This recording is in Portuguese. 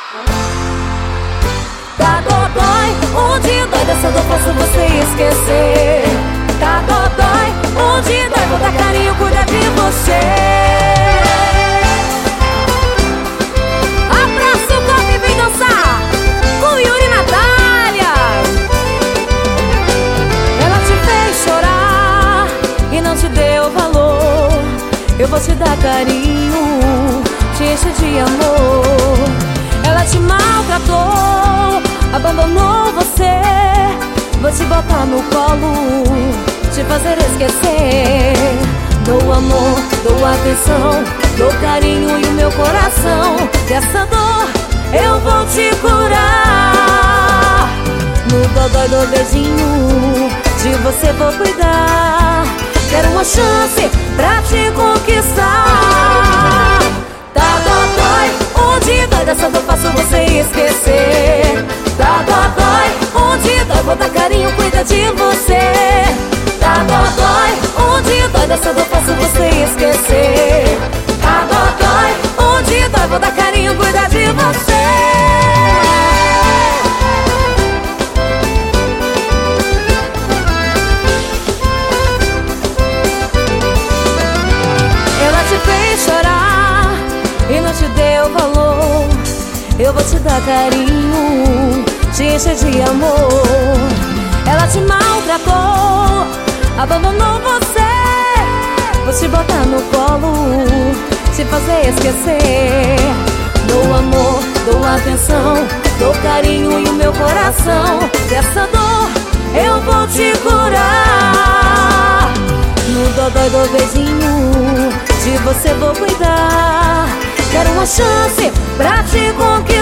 Tá dodói, onde dói, dessa dor faço você esquecer. Tá dodói, onde dói, vou dar carinho, cuidar de você. Abraça o corpo e vem dançar com Yuri e Natália. Ela te fez chorar e não te deu valor. Eu vou te dar carinho, te encher de amor. Ela te maltratou, abandonou você. Vou te botar no colo, te fazer esquecer. Dou amor, dou atenção, dou carinho e o meu coração. Dessa dor eu vou te curar. No dodói do beijinho, de você vou cuidar. Quero uma chance pra te conquistar. Tá dodói, onde dói, dessa dor faço você esquecer. Tá dodói, onde dói, vou dar carinho, cuida de você. Tá dodói, onde dói, dessa dor faço você esquecer. Tá dodói, onde dói, vou dar carinho, cuida de você. Ela te fez chorar e não te deu valor. Eu vou te dar carinho, te encher de amor. Ela te maltratou, abandonou você. Vou te botar no colo, te fazer esquecer. Dou amor, dou atenção, dou carinho e o meu coração. Dessa dor eu vou te curar. No dodói do beijinho, de você vou cuidar. Quero uma chance pra te conquistar.